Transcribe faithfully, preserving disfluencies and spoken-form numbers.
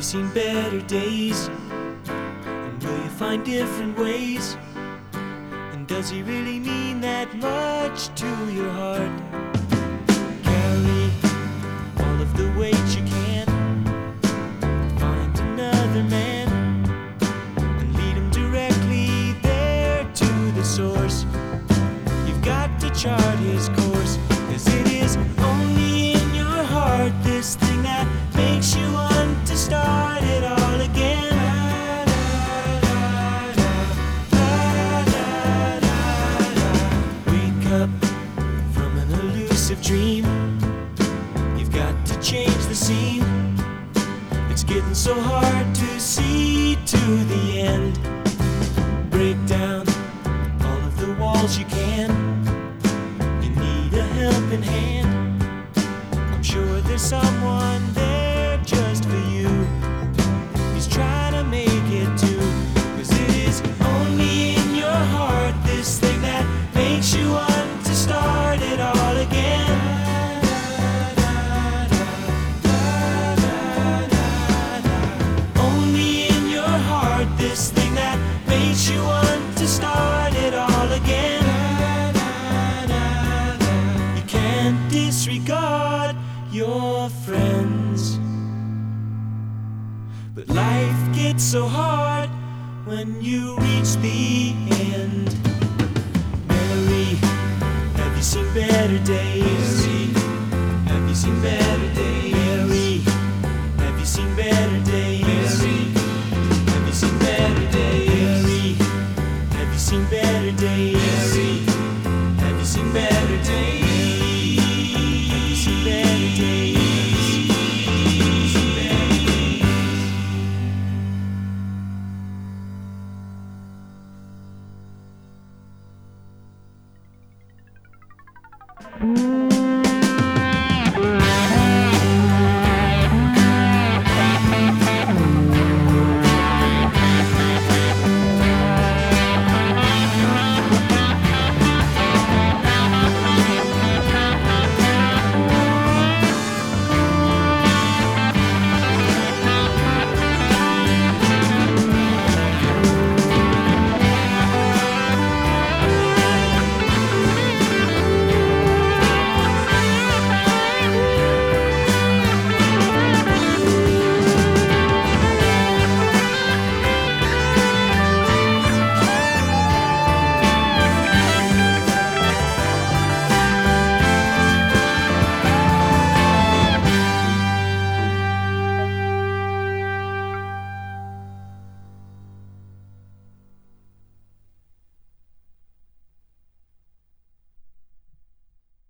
seen better days? And will you find different ways? And does he really mean that much to your heart? Carry all of the weight you can. Find another man and lead him directly there to the source. You've got to chart his course, 'cause it is only in your heart, this thing that makes you want to start it all again. Wake up from an elusive dream. You've got to change the scene. It's getting so hard to see to the end. Break down all of the walls you can. You need a helping hand. I'm sure there's someone there just for you. He's trying to make it too, 'cause it is only in your heart, this thing that makes you want to start it all again. Only in your heart, this thing that makes you want to start it all again. You can't disregard your friends, but life gets so hard when you reach the end. Mary, have you seen better days? Mary, have you seen better days? Mary, have you seen better days? Mary, have you seen better days? Mary, have you seen better days? Mary, have you seen better days? Have you seen better days? Mm.